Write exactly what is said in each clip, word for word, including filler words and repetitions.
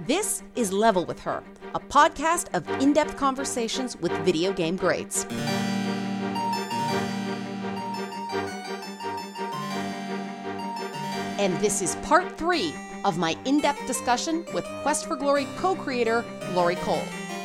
This is Level with Her, a podcast of in-depth conversations with video game greats. And this is part three of my in-depth discussion with Quest for Glory co-creator Laurie Cole.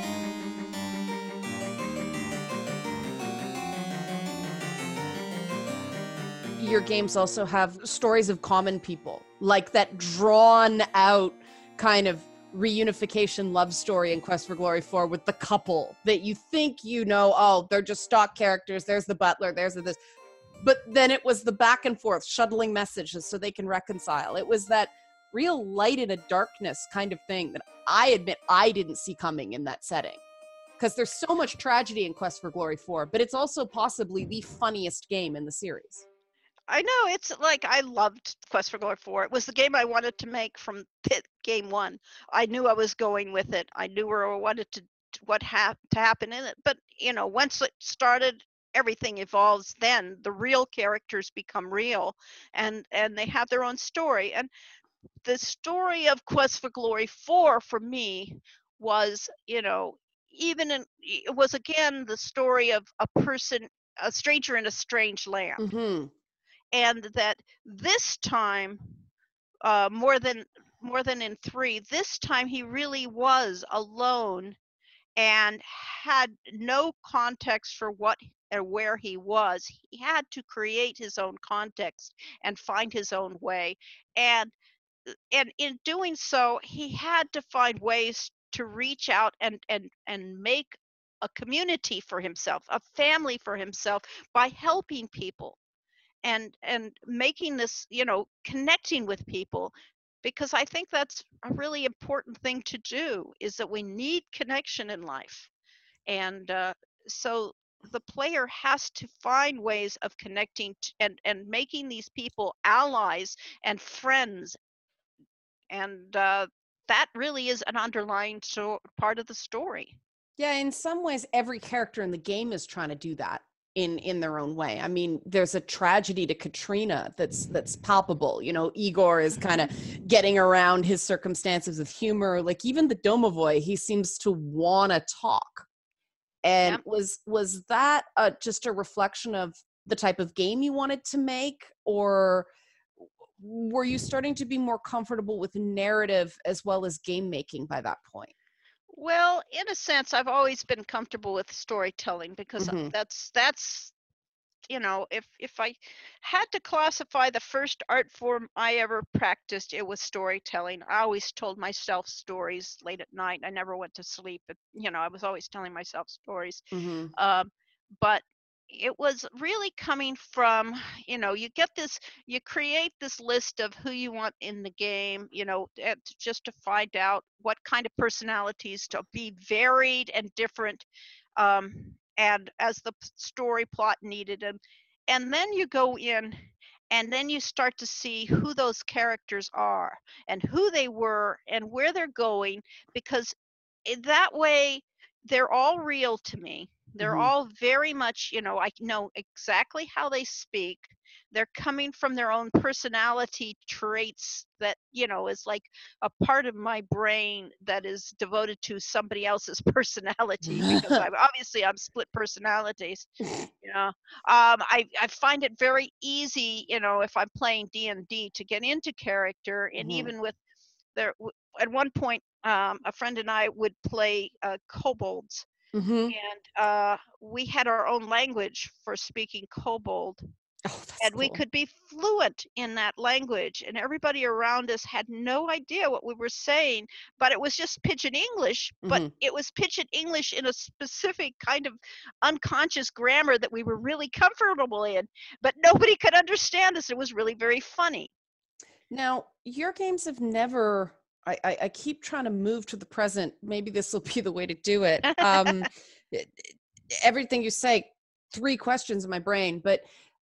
Your games also have stories of common people, like that drawn out kind of reunification love story in Quest for Glory four with the couple that you think you know, oh, they're just stock characters, there's the butler, there's the this. But then it was the back and forth, shuttling messages so they can reconcile. It was that real light in a darkness kind of thing that I admit I didn't see coming in that setting. Because there's so much tragedy in Quest for Glory four, but it's also possibly the funniest game in the series. I know, it's like I loved Quest for Glory four. It was the game I wanted to make from pit game one. I knew I was going with it. I knew where I wanted to what hap- to happen in it. But, you know, once it started, everything evolves. Then the real characters become real, and and they have their own story. And the story of Quest for Glory four for me was, you know, even in, it was again the story of a person, a stranger in a strange land. Mm-hmm. And that this time, uh, more than more than in three, this time he really was alone and had no context for what or where he was. He had to create his own context and find his own way. And and in doing so, he had to find ways to reach out and and and make a community for himself, a family for himself by helping people and and making this, you know, connecting with people, because I think that's a really important thing to do, is that we need connection in life. And uh, so the player has to find ways of connecting t- and and making these people allies and friends, and uh, that really is an underlying so- part of the story. Yeah, in some ways, every character in the game is trying to do that in in their own way. I mean, there's a tragedy to Katrina that's that's palpable. You know, Igor is kind of getting around his circumstances with humor. Like even the Domovoy, he seems to want to talk. And Yep. was was that uh, just a reflection of the type of game you wanted to make, or were you starting to be more comfortable with narrative as well as game making by that point? Well, in a sense, I've always been comfortable with storytelling, because Mm-hmm. that's that's you know, if if I had to classify the first art form I ever practiced, it was storytelling. I always told myself stories late at night. I never went to sleep, but, you know, I was always telling myself stories. Mm-hmm. Um, but it was really coming from, you know, you get this, you create this list of who you want in the game, you know, and just to find out what kind of personalities to be varied and different, um, and as the p- story plot needed. And and then you go in and then you start to see who those characters are and who they were and where they're going, because in that way they're all real to me. They're Mm-hmm. all very much, you know, I know exactly how they speak. They're coming from their own personality traits that, you know, is like a part of my brain that is devoted to somebody else's personality, because I'm obviously I'm split personalities, you know. um i i find it very easy, you know, if I'm playing D and D, to get into character. And Mm-hmm. even with there w- at one point, um, a friend and I would play uh, kobolds, Mm-hmm. and uh, we had our own language for speaking kobold, Oh, that's and we cool. could be fluent in that language, and everybody around us had no idea what we were saying, but it was just pidgin English. But Mm-hmm. it was pidgin English in a specific kind of unconscious grammar that we were really comfortable in, but nobody could understand us. It was really very funny. Now, your games have never. I, I, I keep trying to move to the present. Maybe this will be the way to do it. Um, it- everything you say, three questions in my brain, but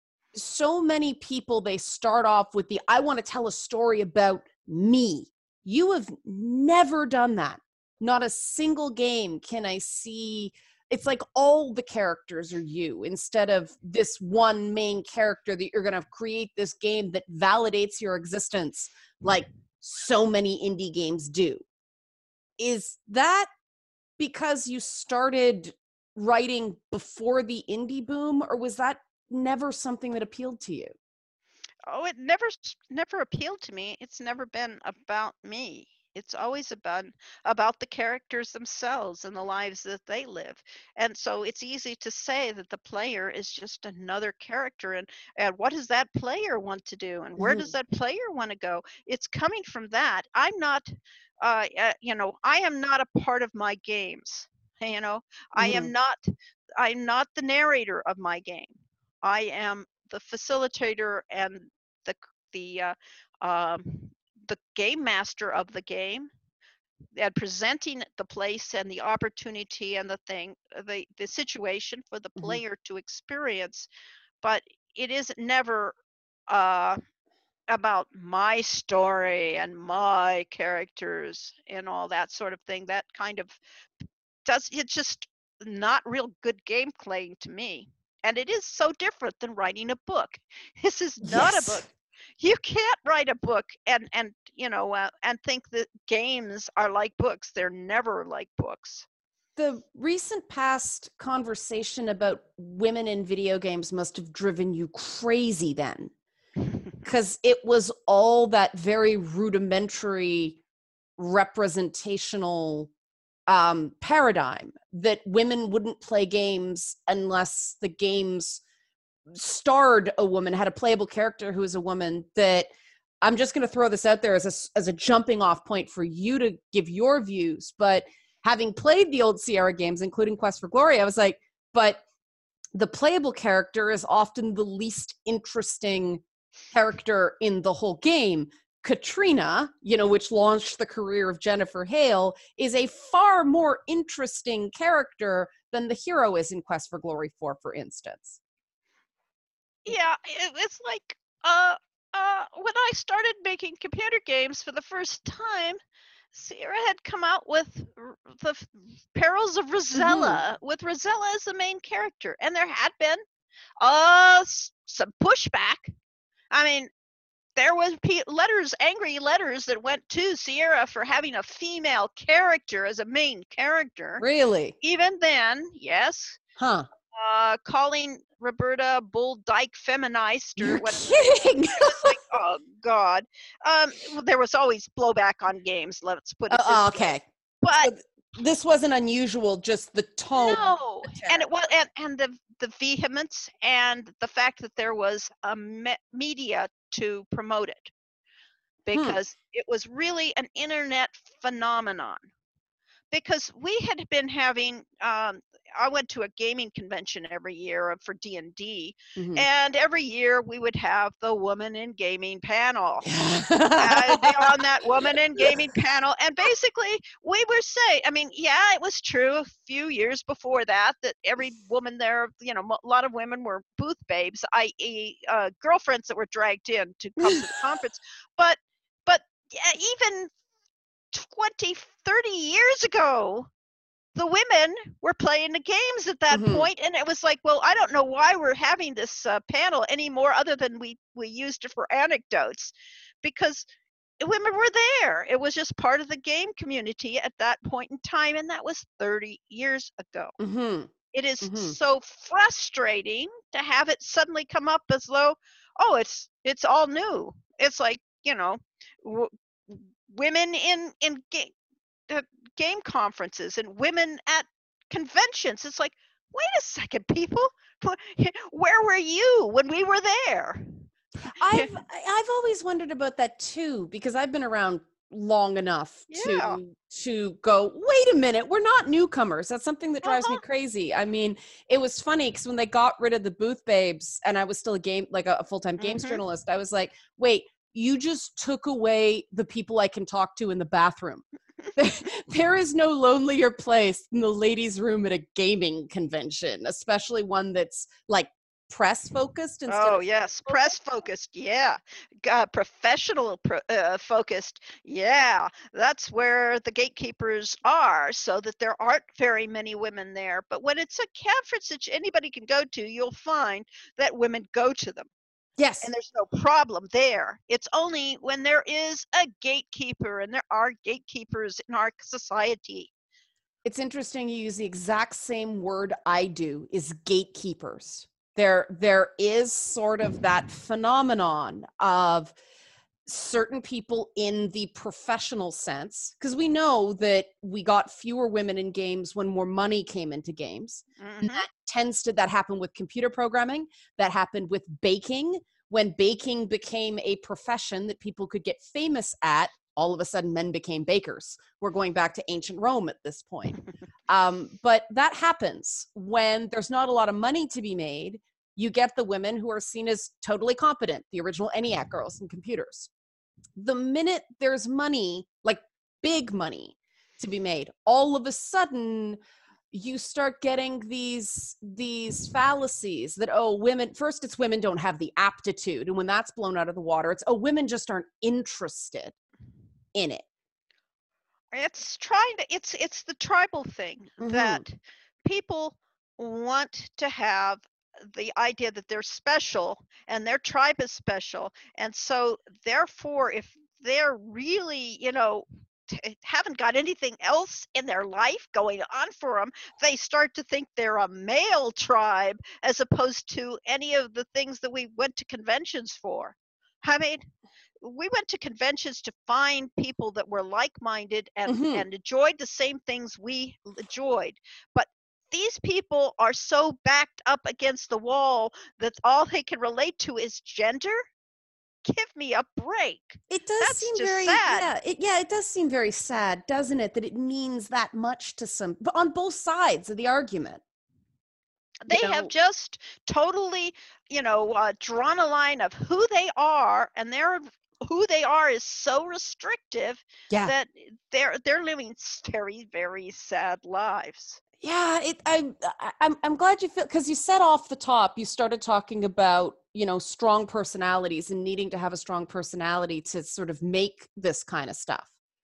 so many people, they start off with the I want to tell a story about me. You have never done that. Not a single game can I see. It's like all the characters are you instead of this one main character that you're going to create this game that validates your existence like so many indie games do. is that because you started writing before the indie boom, or was that never something that appealed to you? Oh, it never s- never appealed to me. It's never been about me. It's always about about the characters themselves and the lives that they live. And so it's easy to say that the player is just another character, and and what does that player want to do, and where does Mhm. that player want to go? It's coming from that. I'm not uh, uh you know, I am not a part of my games. You know, I am Mhm. not I'm not the narrator of my game. I am the facilitator and the the uh, um, the game master of the game, and presenting the place and the opportunity and the thing, the the situation for the Mhm. player to experience. But it is never uh, about my story and my characters and all that sort of thing. That kind of does it's just not real good game playing to me. And it is so different than writing a book. This is not a book. Yes. You can't write a book and and you know uh, and think that games are like books. They're never like books. The recent past conversation about women in video games must have driven you crazy then, because it was all that very rudimentary representational um, paradigm that women wouldn't play games unless the games starred a woman, had a playable character who was a woman. That I'm just going to throw this out there as a, as a jumping off point for you to give your views. But having played the old Sierra games, including Quest for Glory, I was like, but the playable character is often the least interesting character in the whole game. Katrina, you know, which launched the career of Jennifer Hale, is a far more interesting character than the hero is in Quest for Glory four, for instance. Yeah, it, it's like uh uh when I started making computer games for the first time, Sierra had come out with r- the f- Perils of Mm-hmm. Rosella, with Rosella as the main character, and there had been uh s- some pushback. I mean, there was p- letters, angry letters that went to Sierra for having a female character as a main character. Really? Even then, yes, Huh. uh, calling Roberta Bull Dyke feminist or You're whatever. kidding. It was like, oh God. Um, well, there was always blowback on games. Let's put it Uh, this way. okay. But So th- this wasn't unusual, just the tone, no, the and tenor. it was, and, and the the vehemence and the fact that there was a me- media to promote it, Hmm. because it was really an internet phenomenon. Because we had been having um, I went to a gaming convention every year for D and D, Mm-hmm. and every year we would have the woman in gaming panel. I'd be on that woman in gaming panel, and basically we were say, I mean, yeah, it was true a few years before that that every woman there, you know, a lot of women were booth babes, i e, uh, girlfriends that were dragged in to come to the conference. But but yeah, even twenty, thirty years ago, the women were playing the games at that Mm-hmm. point, and it was like, well, I don't know why we're having this uh, panel anymore, other than we we used it for anecdotes, because women were there. It was just part of the game community at that point in time, and that was thirty years ago. Mm-hmm. It is Mm-hmm. so frustrating to have it suddenly come up as though, oh, it's it's all new. It's like, you know, w- women in in ga- uh, game conferences and women at conventions. It's like, wait a second, people, where were you when we were there? I've I've always wondered about that too, because I've been around long enough Yeah. to to go, wait a minute, we're not newcomers. That's something that drives me Uh-huh. crazy. I mean, it was funny because when they got rid of the booth babes and I was still a game, like a, a full-time games Mm-hmm. journalist, I was like, wait, you just took away the people I can talk to in the bathroom. There is no lonelier place than the ladies' room at a gaming convention, especially one that's like press focused instead Oh of yes, focused. press focused. Yeah, uh, professional pro- uh, focused. Yeah, that's where the gatekeepers are, so that there aren't very many women there. But when it's a conference that anybody can go to, you'll find that women go to them. Yes. And there's no problem there. It's only when there is a gatekeeper, and there are gatekeepers in our society. It's interesting you use the exact same word I do, is gatekeepers. There, there is sort of that phenomenon of certain people in the professional sense, because we know that we got fewer women in games when more money came into games. Mm-hmm. And that tends to, that happened with computer programming, that happened with baking. When baking became a profession that people could get famous at, all of a sudden men became bakers. We're going back to ancient Rome at this point. Um, but that happens when there's not a lot of money to be made. You get the women who are seen as totally competent, the original ENIAC girls in computers. The minute there's money, like big money to be made, all of a sudden you start getting these these fallacies that, oh, women, first it's women don't have the aptitude. And when that's blown out of the water, it's, oh, women just aren't interested in it. It's trying to, it's, it's the tribal thing, Mhm. that people want to have the idea that they're special and their tribe is special. And so therefore, if they're really, you know, t- haven't got anything else in their life going on for them, they start to think they're a male tribe as opposed to any of the things that we went to conventions for. I mean, we went to conventions to find people that were like-minded and, Mhm. and enjoyed the same things we enjoyed. But these people are so backed up against the wall that all they can relate to is gender. Give me a break. It does That's seem just very, sad. yeah, it, yeah, it does seem very sad, doesn't it? That it means that much to some, but on both sides of the argument. They You have know, just totally, you know, uh, drawn a line of who they are, and their who they are is so restrictive yeah, that they're they're living s- very, very sad lives. yeah. It, I, I, I'm, I'm glad you feel, because you said off the top, you started talking about, you know, strong personalities and needing to have a strong personality to sort of make this kind of stuff.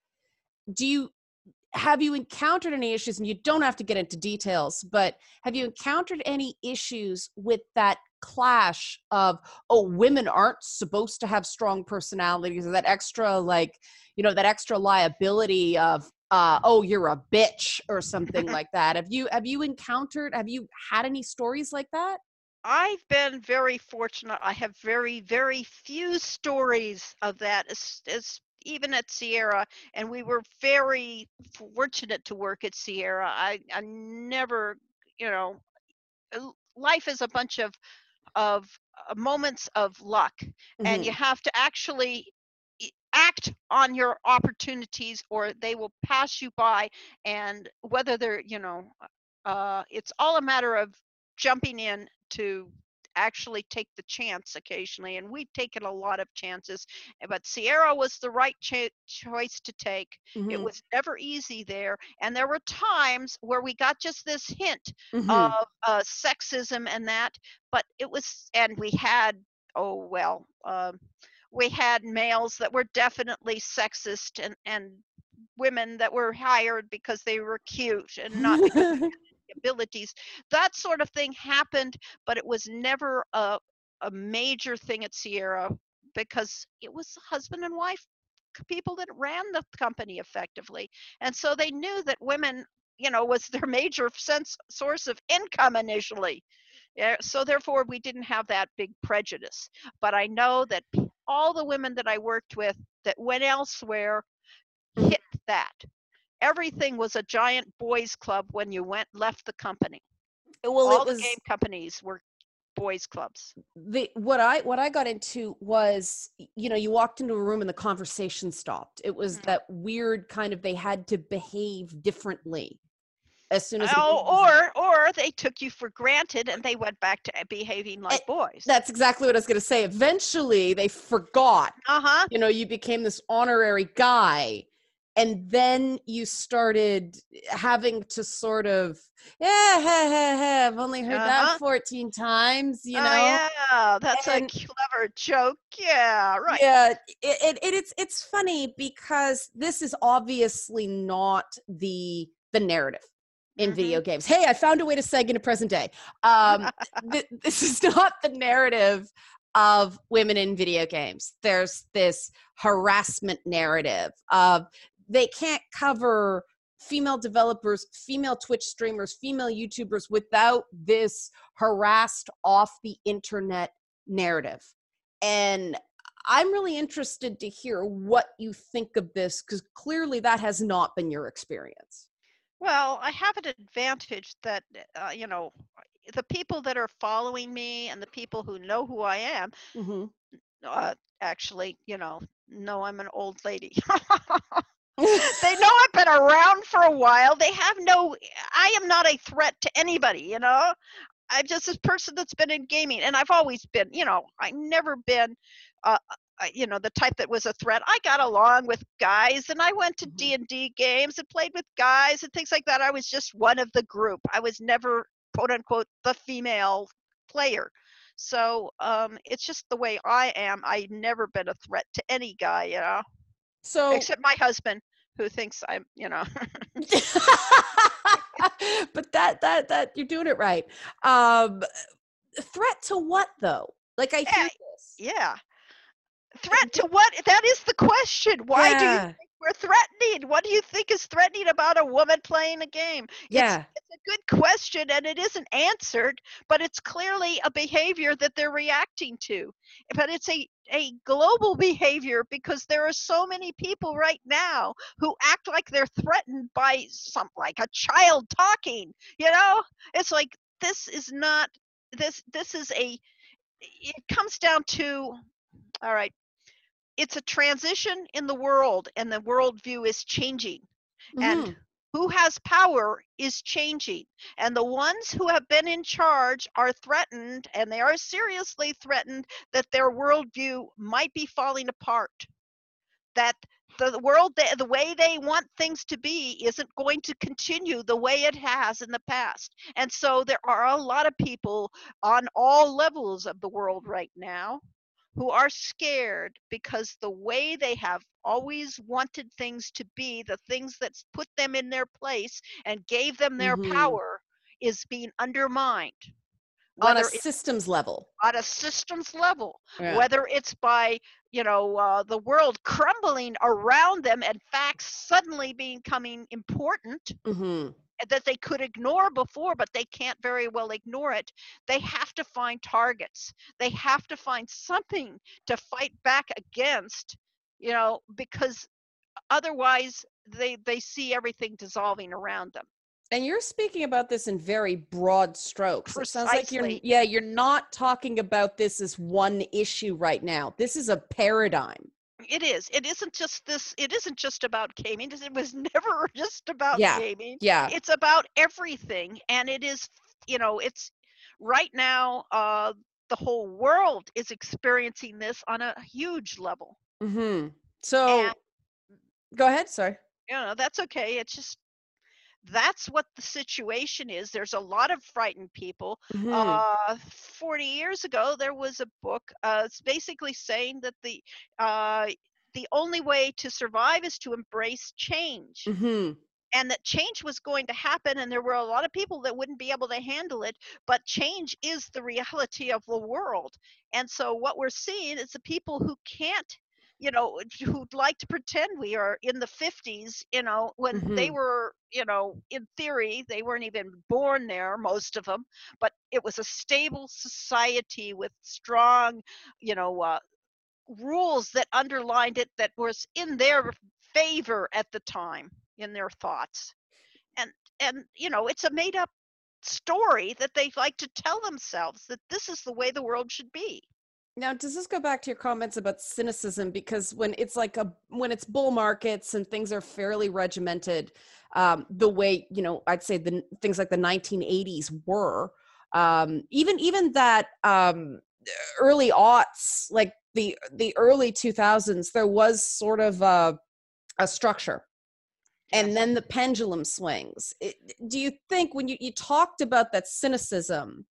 Do you, have you encountered any issues, and you don't have to get into details, but have you encountered any issues with that clash of, oh, women aren't supposed to have strong personalities, or that extra, like, you know, that extra liability of, uh, oh, you're a bitch or something like that? Have you, have you encountered, have you had any stories like that? I've been very fortunate. I have very, very few stories of that, as, as even at Sierra, and we were very fortunate to work at Sierra. I, I never, you know, l- life is a bunch of of uh, moments of luck, and you Hmm. have to actually i- act on your opportunities, or they will pass you by. And whether they're, you know, uh, it's all a matter of jumping in to actually take the chance occasionally, and we've taken a lot of chances. eh, But Sierra was the right cha- choice to take. It Hmm. was never easy there, and there were times where we got just this hint of Hmm. uh, sexism and that. But it was, and we had, oh well, um, we had males that were definitely sexist, and and women that were hired because they were cute and not because they had abilities. That sort of thing happened, but it was never a a major thing at Sierra, because it was husband and wife people that ran the company effectively. And so they knew that women, you know, was their major sense source of income initially. Yeah, so therefore we didn't have that big prejudice. But I know that p- all the women that I worked with that went elsewhere hit that. Everything was a giant boys club when you went left the company. Well, it All the game was companies were boys clubs. the what I what I got into was, you know, you walked into a room and the conversation stopped. It was Mhm. that weird kind of, they had to behave differently as soon as a Oh, woman was in. or or they took you for granted and they went back to behaving Eh, like boys. that's exactly what I was going to say. Eventually, they forgot. Uh-huh. You know, you became this honorary guy, and then you started having to sort of, yeah, heh, heh, heh, I've only heard that Uh-huh. fourteen times, you Oh know, yeah, that's a and clever joke. Yeah, right. yeah, it, it, it it's it's funny because this is obviously not the the narrative in Mhm. video games. Hey, I found a way to seg into present day. Um, th- this is not the narrative of women in video games. There's this harassment narrative of they can't cover female developers, female Twitch streamers, female YouTubers without this harassed off the internet narrative. And I'm really interested to hear what you think of this, because clearly that has not been your experience. Well, I have an advantage that, uh, you know, the people that are following me and the people who know who I am, Mm-hmm. uh, actually, you know, know I'm an old lady. They know I've been around for a while. They have no, I am not a threat to anybody, you know? I'm just this person that's been in gaming, and I've always been, you know, I've never been, uh, uh, you know, the type that was a threat. I got along with guys, and I went to Mhm. D and D games and played with guys and things like that. I was just one of the group. I was never, quote unquote, the female player. So um, it's just the way I am. I've never been a threat to any guy, you know, So, except my husband, who thinks I'm, you know. but that that that you're doing it right. Um, threat to what though? Like I Yeah, hear this. yeah. Threat to what? That is the question. Why do you Yeah, think we're threatening? What do you think is threatening about a woman playing a game? It's yeah. it's a good question and it isn't answered, but it's clearly a behavior that they're reacting to. But it's a a global behavior because there are so many people right now who act like they're threatened by some like a child talking, you know? It's like this is not this this is a it comes down to all right, it's a transition in the world and the worldview is changing, and Mm-hmm. who has power is changing, and the ones who have been in charge are threatened, and they are seriously threatened that their worldview might be falling apart, that the world the, the way they want things to be isn't going to continue the way it has in the past. And so there are a lot of people on all levels of the world right now who are scared because the way they have always wanted things to be, the things that put them in their place and gave them their Mm-hmm. power, is being undermined. On a Whether it's systems level. on a systems level, Yeah. whether it's by, you know, uh, the world crumbling around them and facts suddenly becoming important Mm-hmm. that they could ignore before, but they can't very well ignore it. They have to find targets. They have to find something to fight back against, you know, because otherwise they they see everything dissolving around them. And you're speaking about this in very broad strokes. It sounds like you're, Precisely. yeah, you're not talking about this as one issue right now. This is a paradigm. It is. It isn't just this. It isn't just about gaming. It was never just about Yeah. gaming. Yeah. It's about everything, and it is. You know, it's right now. Uh, the whole world is experiencing this on a huge level, Mm-hmm. and So go ahead. Sorry. you know that's okay. It's just that's what the situation is. There's a lot of frightened people. Mm-hmm. Uh, forty years ago, there was a book. Uh, it's basically saying that the uh, the only way to survive is to embrace change, Mm-hmm. and that change was going to happen. And there were a lot of people that wouldn't be able to handle it. But change is the reality of the world. And so what we're seeing is the people who can't, you know, who'd like to pretend we are in the fifties, you know, when they Mm-hmm. were, you know, in theory, they weren't even born there, most of them, but it was a stable society with strong, you know, uh, rules that underlined it that was in their favor at the time, in their thoughts. And, and, you know, it's a made up story that they like to tell themselves that this is the way the world should be. Now, does this go back to your comments about cynicism? Because when it's like a when it's bull markets and things are fairly regimented, um, the way you know, I'd say the things like the nineteen eighties were, um, even even that um, early aughts, like the the early two thousands, there was sort of a, a structure, and Yes. then the pendulum swings. It, do you think when you you talked about that cynicism?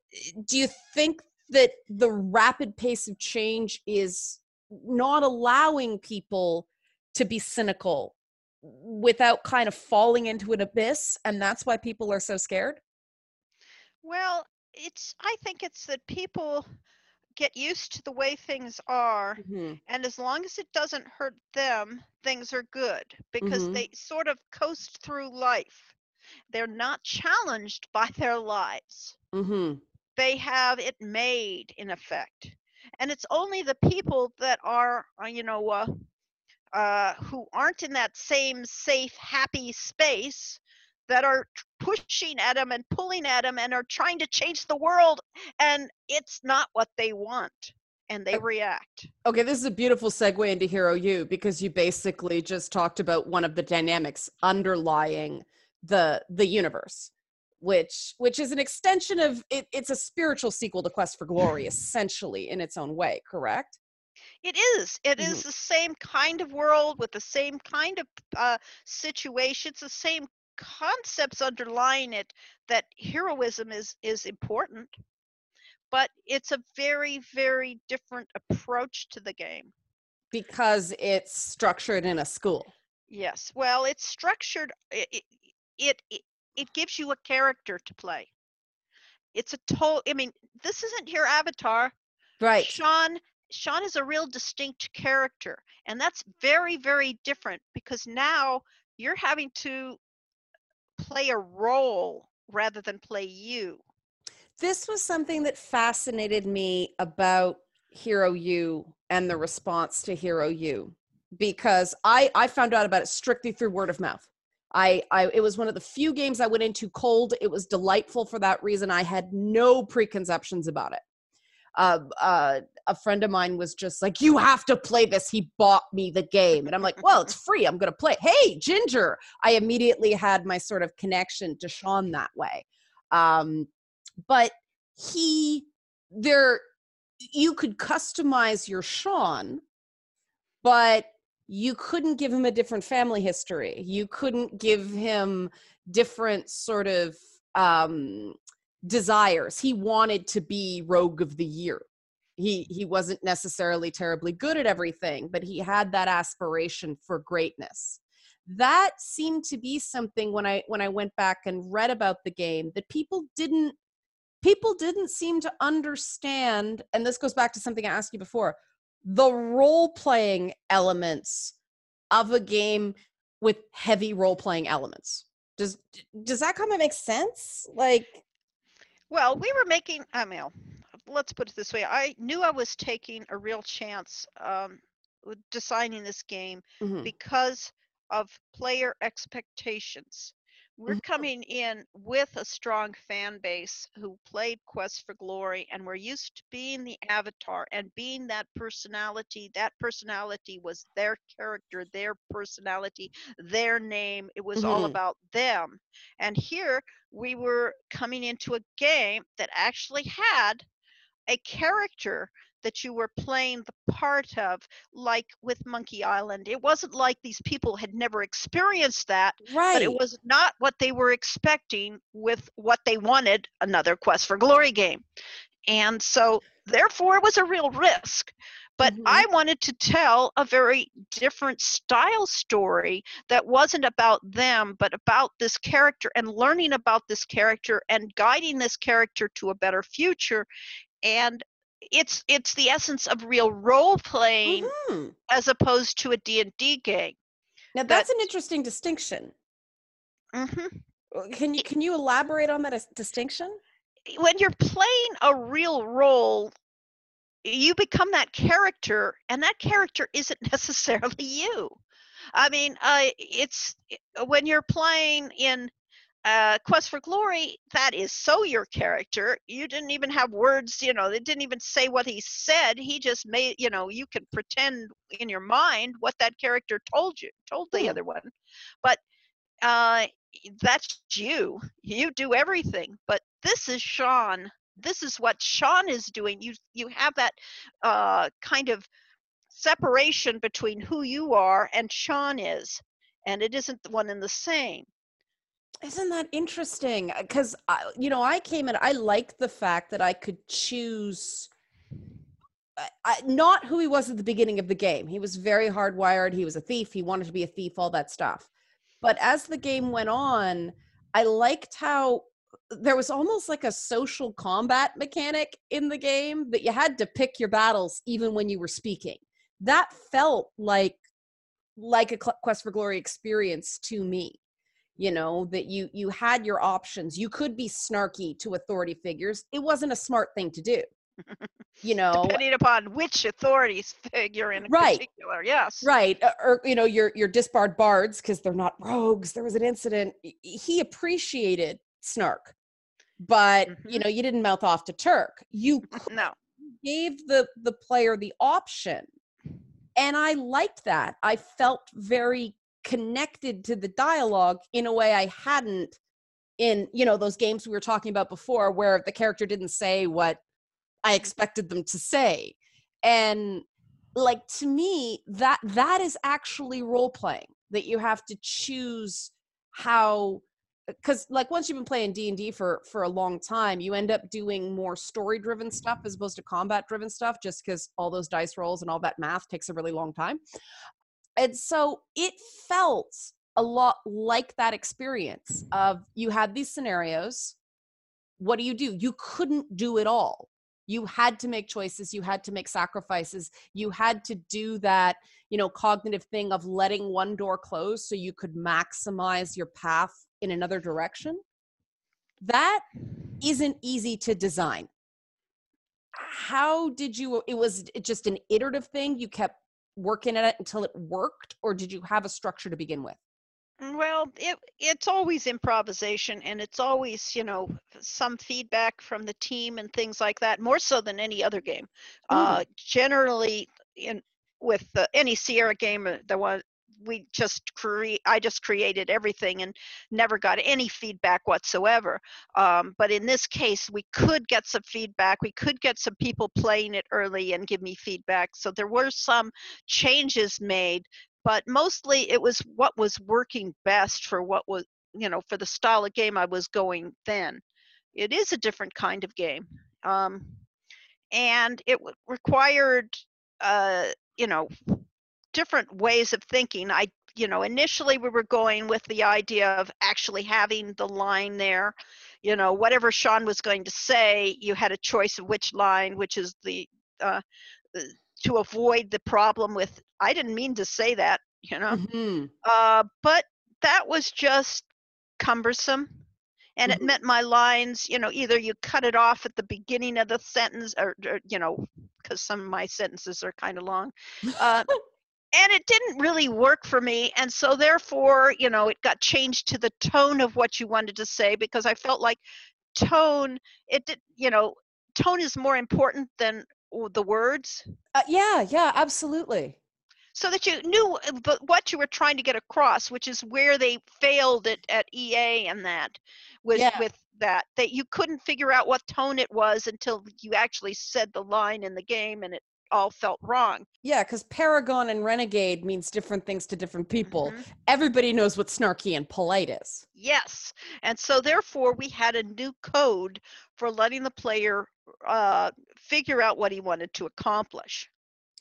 Do you think that the rapid pace of change is not allowing people to be cynical without kind of falling into an abyss, and that's why people are so scared? Well, it's I think it's that people get used to the way things are, Mm-hmm. and as long as it doesn't hurt them, things are good because Mm-hmm. they sort of coast through life. They're not challenged by their lives. Mm-hmm. They have it made, in effect. And it's only the people that are, uh, you know, uh, uh, who aren't in that same safe, happy space that are pushing at them and pulling at them and are trying to change the world. And it's not what they want. And they react. Okay, this is a beautiful segue into Hero U, because you basically just talked about one of the dynamics underlying the the universe, which which is an extension of it. It's a spiritual sequel to Quest for Glory, essentially, in its own way, correct? It is. It Mm-hmm. is the same kind of world with the same kind of uh, situations, the same concepts underlying it. That heroism is is important, but it's a very, very different approach to the game. Because it's structured in a school. Yes. Well, it's structured. It it it, it gives you a character to play. It's a total. I mean, this isn't your Avatar. Right. Sean Sean is a real distinct character, and that's very, very different because now you're having to play a role rather than play you. This was something that fascinated me about Hero U and the response to Hero U, because I I found out about it strictly through word of mouth. I, I it was one of the few games I went into cold. It was delightful for that reason. I had no preconceptions about it. Uh, uh, a friend of mine was just like, "You have to play this." He bought me the game, and I'm like, "Well, it's free. I'm gonna play it." Hey, Ginger! I immediately had my sort of connection to Sean that way. Um, but he there you could customize your Sean, but you couldn't give him a different family history. You couldn't give him different sort of um desires. He wanted to be Rogue of the Year. He he wasn't necessarily terribly good at everything, but he had that aspiration for greatness. That seemed to be something when I when I went back and read about the game that people didn't people didn't seem to understand, and this goes back to something I asked you before, the role-playing elements of a game with heavy role-playing elements. Does does that kind of make sense? Like, Well, we were making, I mean, let's put it this way. I knew I was taking a real chance um, with designing this game mhm, because of player expectations. We're mhm, coming in with a strong fan base who played Quest for Glory and were used to being the Avatar and being that personality. That personality was their character, their personality, their name. It was all mhm. about them. And here we were coming into a game that actually had a character that you were playing the part of, like with Monkey Island. It wasn't like these people had never experienced that, but it Right. was not what they were expecting with what they wanted, another Quest for Glory game. And so, therefore, it was a real risk. But I Mhm. wanted to tell a very different style story that wasn't about them, but about this character and learning about this character and guiding this character to a better future. And it's it's the essence of real role playing Mhm. as opposed to a D and D game. Now That that's an interesting distinction. mhm. Uh, Can you can you elaborate on that as- distinction? When you're playing a real role, you become that character, and that character isn't necessarily you. I mean, uh, it's when you're playing in uh, Quest for Glory, that is so your character. You didn't even have words, you know, they didn't even say what he said. He just made, you know, you can pretend in your mind what that character told you, told the Hmm. other one. But uh, that's you. You do everything. But this is Sean. This is what Sean is doing. You you have that uh, kind of separation between who you are and Sean is, and it isn't the one and the same. Isn't that interesting? Because you know, I came in. I liked the fact that I could choose I, I- not who he was at the beginning of the game. He was very hardwired. He was a thief. He wanted to be a thief. All that stuff. But as the game went on, I liked how there was almost like a social combat mechanic in the game that you had to pick your battles even when you were speaking. That felt like like a Quest for Glory experience to me. You know, that you you had your options. You could be snarky to authority figures. It wasn't a smart thing to do. You know, depending upon which authorities figure in right, particular. Yes. Right. Or, you know, your your disbarred bards, because they're not rogues. There was an incident. He appreciated snark, but Mm-hmm. you know, you didn't mouth off to Turk. You no. gave the the player the option. And I liked that. I felt very connected to the dialogue in a way I hadn't in, you know, those games we were talking about before where the character didn't say what I expected them to say. And like, to me, that that is actually role playing, that you have to choose how, because like once you've been playing D and D for for a long time, you end up doing more story driven stuff as opposed to combat driven stuff, just because all those dice rolls and all that math takes a really long time. And so it felt a lot like that experience of, you had these scenarios. What do you do? You couldn't do it all. You had to make choices. You had to make sacrifices. You had to do that, you know, cognitive thing of letting one door close so you could maximize your path in another direction. That isn't easy to design. How did you, it was just an iterative thing? You kept working at it until it worked, or did you have a structure to begin with? Well, it it's always improvisation, and it's always, you know, some feedback from the team and things like that, more so than any other game. Mm. Uh, generally, in with the, any Sierra game, uh, the one we just create, I just created everything and never got any feedback whatsoever. Um, but in this case, we could get some feedback. We could get some people playing it early and give me feedback. So there were some changes made, but mostly it was what was working best for what was, you know, for the style of game I was going then. It is a different kind of game. Um, and it w- required, uh, you know, different ways of thinking. I, you know, initially we were going with the idea of actually having the line there. You know, whatever Sean was going to say, you had a choice of which line, which is the, uh, to avoid the problem with, I didn't mean to say that, you know. Mm-hmm. Uh, but that was just cumbersome. And it Mm-hmm. meant my lines, you know, either you cut it off at the beginning of the sentence, or, or you know, because some of my sentences are kind of long. Uh, and it didn't really work for me. And so therefore, you know, it got changed to the tone of what you wanted to say, because I felt like tone, it did, you know, tone is more important than the words. Uh, yeah, yeah, absolutely. So that you knew what you were trying to get across, which is where they failed at, at E A, and that was Yeah. with that, that you couldn't figure out what tone it was until you actually said the line in the game, and it all felt wrong. Yeah, because Paragon and Renegade means different things to different people. Mm-hmm. Everybody knows what snarky and polite is. Yes. And so therefore we had a new code for letting the player uh, figure out what he wanted to accomplish.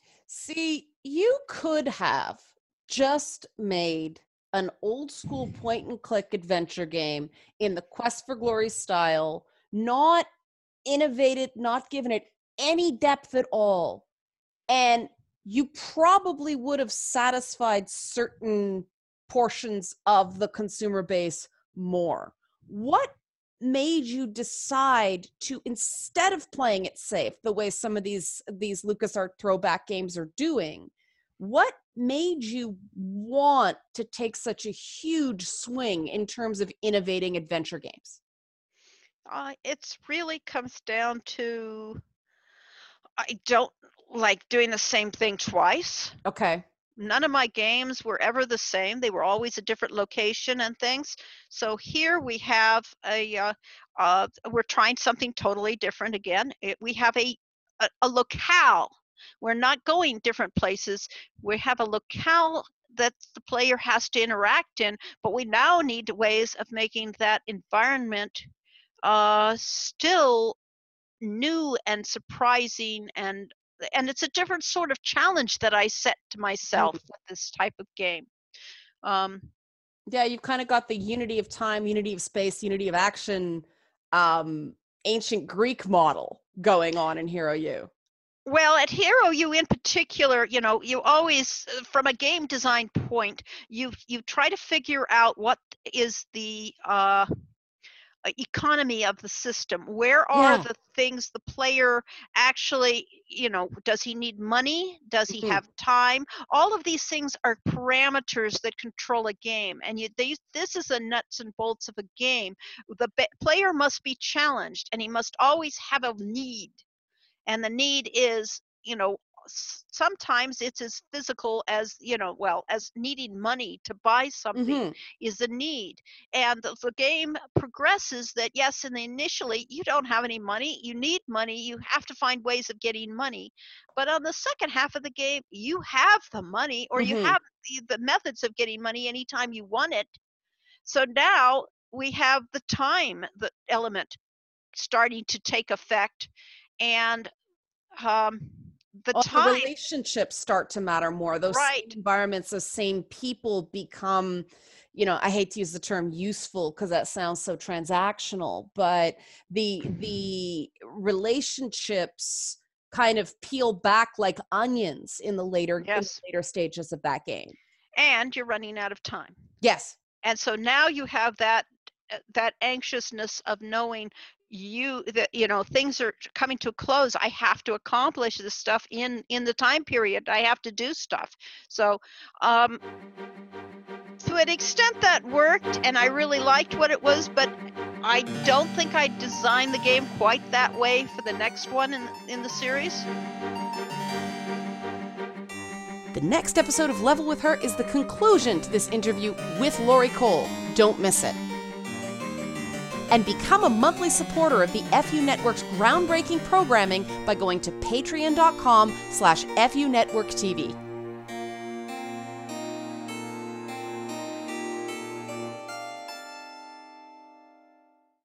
See, you could have just made an old school point and click adventure game in the Quest for Glory style, not innovated, not given it any depth at all. And you probably would have satisfied certain portions of the consumer base more. What made you decide to, instead of playing it safe the way some of these these LucasArts throwback games are doing, what made you want to take such a huge swing in terms of innovating adventure games? Uh, it's really comes down to, I don't like doing the same thing twice. Okay. None of my games were ever the same. They were always a different location and things. So here we have a, uh, uh, we're trying something totally different again. It, we have a, a, a locale. We're not going different places. We have a locale that the player has to interact in, but we now need ways of making that environment uh, still new and surprising, and and it's a different sort of challenge that I set to myself Mhm. with this type of game. Um, Yeah, you've kind of got the unity of time, unity of space, unity of action um, ancient Greek model going on in Hero U. Well, at Hero U in particular, you know, you always, from a game design point, you you try to figure out what is the uh, economy of the system. Where are Yeah. the things the player actually, you know, does he need money? Does he Mhm. have time? All of these things are parameters that control a game. And you, these, this is the nuts and bolts of a game. The be- player must be challenged, and he must always have a need. And the need is, you know, s- sometimes it's as physical as, you know, well, as needing money to buy something Mhm. is a need. And the, the game progresses that, yes, and initially you don't have any money, you need money, you have to find ways of getting money. But on the second half of the game, you have the money, or you Mhm. have the, the methods of getting money anytime you want it. So now we have the time, the element starting to take effect. And um, the All the time, relationships start to matter more. Those same right? environments, those same people become, you know, I hate to use the term useful because that sounds so transactional, but the the relationships kind of peel back like onions in the later in the Yes, later stages of that game. and you're running out of time, Yes. and so now you have that uh, that anxiousness of knowing you that you know things are coming to a close. I have to accomplish this stuff in in the time period. I have to do stuff. So um to an extent that worked, and I really liked what it was, but I don't think I designed the game quite that way for the next one in in the series. The next episode of Level with Her is the conclusion to this interview with Laurie Cole. Don't miss it. And become a monthly supporter of the F U Network's groundbreaking programming by going to patreon.com slash FU Network TV.